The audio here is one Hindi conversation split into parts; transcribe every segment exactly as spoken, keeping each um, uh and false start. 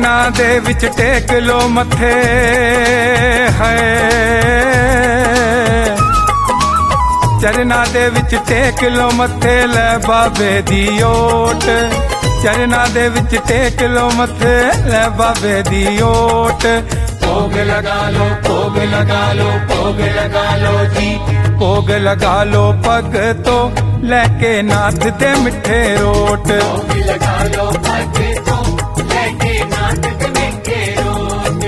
चरना दे विच टेक लो मथे है, चरना दे विच टेक लो मथे ले बाबे दी ओट, चरना दे विच टेक लो मथे ले बाबे दी ओट। भोग लगा लो भोग लगा लो भोग लगा लो जी, भोग लगा लो पग तो लेके नाथ दे मिठे रोट। भोग लगा लो पग तो लेके नाथ दे मिठे रोट।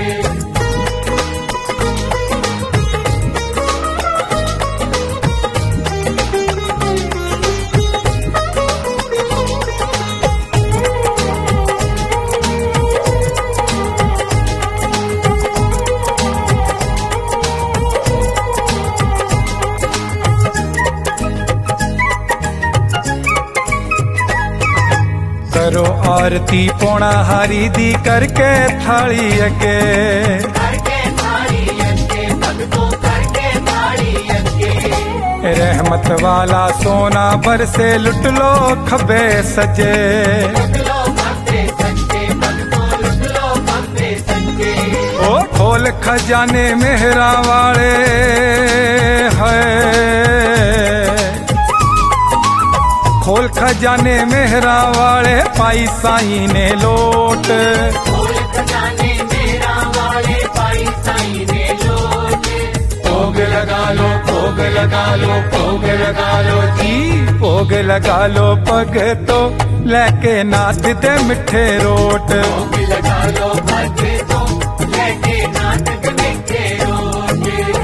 करो आरती पौना हारी दी करके थाली अगे, करके थाली अगे भगतों करके थाली अगे। रहमत वाला सोना बरसे लुट लो खबे सजे, लुट लो खबे सजे भगतों लुट लो खबे सजे। ओ खोल खजाने मेहरा वाले है, खोल खजाने मेहरा वाले पाई साईं ने लोट। खोल खजाने मेहरा वाले पाई साईं ने लोट। भोग लगा लो भोग लगा लो भोग लगा लो जी, भोग लगा लो पग तो लेके नाथ दे मिठे रोट। भोग लगा लो पग तो लेके नाथ दे मिठे रोट।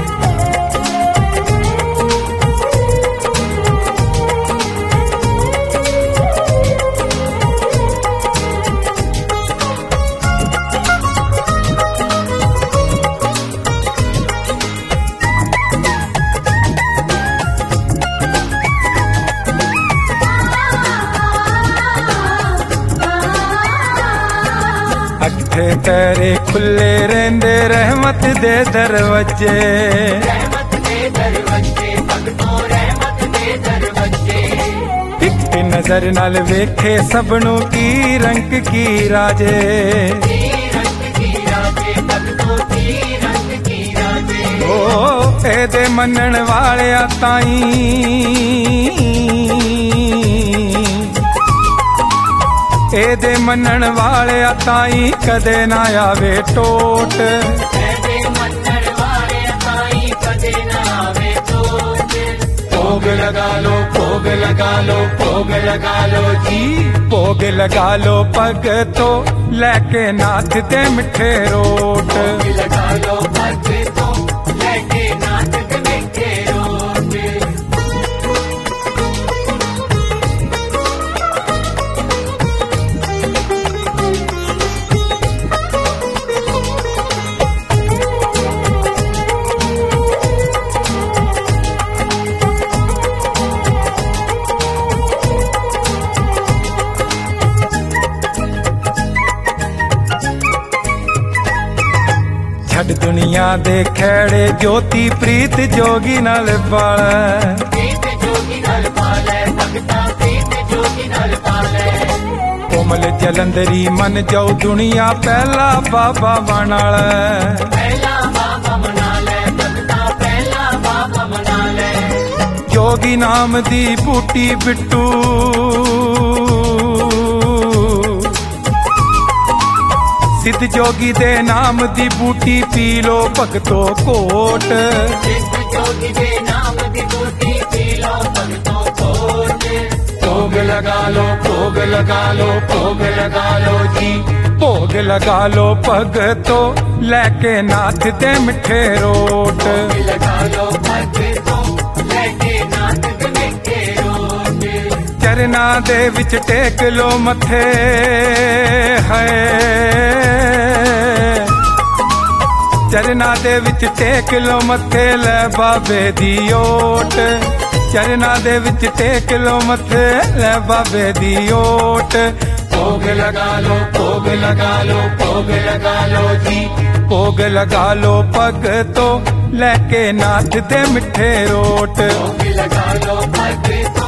अठे तेरे खुले रेंदे रहमत दे दरवाजे, रहमत दे दरवाजे भगतों रहमत दे दरवाजे। एक नजर नाल वेखे सबनू की रंग की राजे, की रंग की राजे भगतों की रंग की राजे। ओ एदे मनन वाले ताई एदे मनन वाले ताई कदे ना आवे टोट। एदे मनन वाले ताई कदे ना आवे टोट। भोग लगा लो भोग लगा लो भोग लगा लो जी, भोग लगा लो पग तो लेके नाथ दे मिठे रोट। भोग लगा लो पग तो लेके नाथ दे मिठे रोट। छड़ दुनिया दे खेड़े ज्योति प्रीत जोगी नाल पाले, प्रीत जोगी नाल पाले भगता प्रीत जोगी नाल पाले। कोमल जलंधरी मन जाओ दुनिया पहला बाबा बनाल, पहला बाबा मना ले भगता पहला बाबा मना ले। जोगी नाम दी बूटी बिट्टू सिद्ध जोगी दे नाम दी बूटी पी लो भगतो कोट। सिद्ध जोगी दे नाम दी बूटी पी लो भगतो कोट। भोग लगा लो भोग लगा लो भोग लगा लो जी, भोग लगा लो पग तो लेके नाथ दे मिठे रोट। भोग लगा लो पग तो लेके नाथ दे मिठे रोट। चरना दे विच टेक लो मथे है, चरना दे विच टेक लो मथे ले बाबे दी ओट। चरना दे विच टेक लो मथे ले बाबे दी ओट। भोग लगा लो भोग लगा लो भोग लगा लो जी, भोग लगा लो पग तो लेके नाथ दे मिठे रोट। भोग लगा लो पग तो